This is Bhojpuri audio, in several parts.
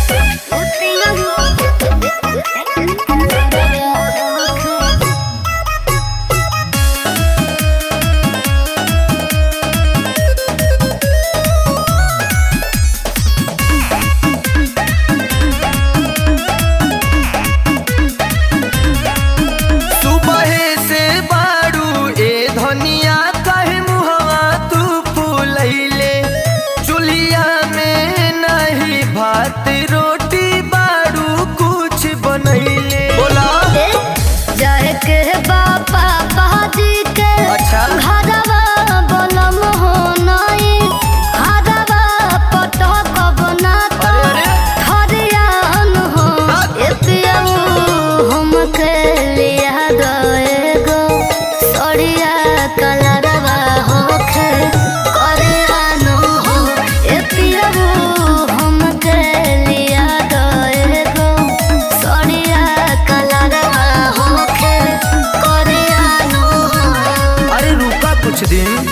रोटी बारू कुछ बनैले बोला जाए के बापा बाजी के अच्छा घरवा बनम हो नहीं हरवा पटक बनाता हरियान हो एपियऊ हम के लिया गए गो सड़िया कलरवा होखे करियान हो एपियऊ हम के लिया गए गो सड़िया कलरवा होखे करियान हो। अरे रुका कुछ दिन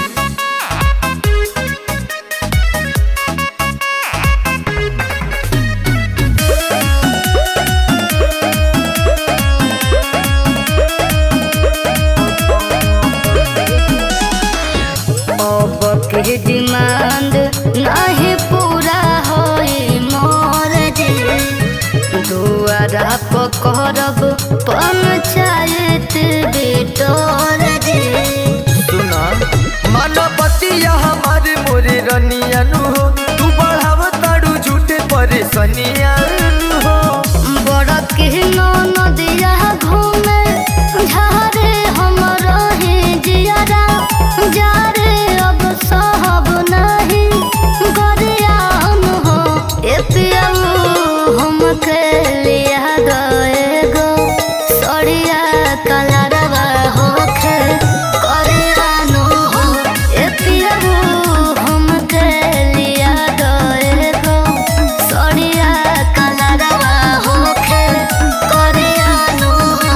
अब के डिमांड नहीं पूरा होई मोर जे दुआरा पकड़ब पंचायत बिटोर जे सुना मानवतिया हमारे मोरे रनिया नु हो तू बढ़ाव ताड़ू झूठे परेशानिया नु हो बड़ के नदिया घूमे झारे हम रहे जियारा जारे अब सहब नहीं गरियान हो एपियऊ हम के लिया गए गो सड़िया कलरवा होखे करियान हो एपियऊ हम के लिया गए गो सड़िया कलरवा होखे करियान हो।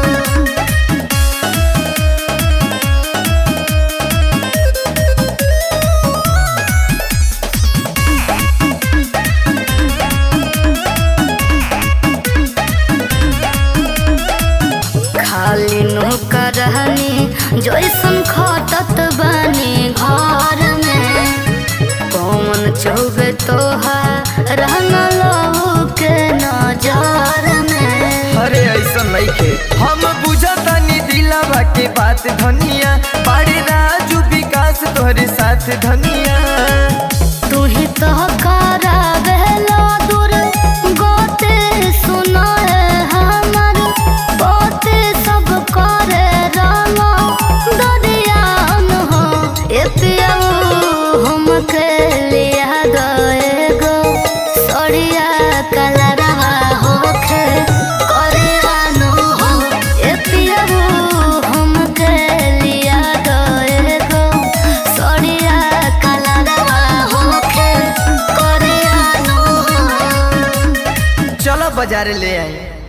खाली नौकरानी जैसन खटत बानी घर में कौन चौबे तोहा रहना लहू के नजर में। अरे ऐसा नहीं खे हम बुझतानी दिलावा के बात धनिया पाड़े राजू विकास तोहरे साथ धनिया तू ही तो करावेला दूर गोते सुना है हमर पोते सब करे रामा दरियान हो एपियऊ हम के लिया गए गो सड़िया कलरवा होखे करियान हो एपियऊ हम के लिया गए गो सड़िया कलरवा होखे करियान हो। चलो बाजारे ले आई।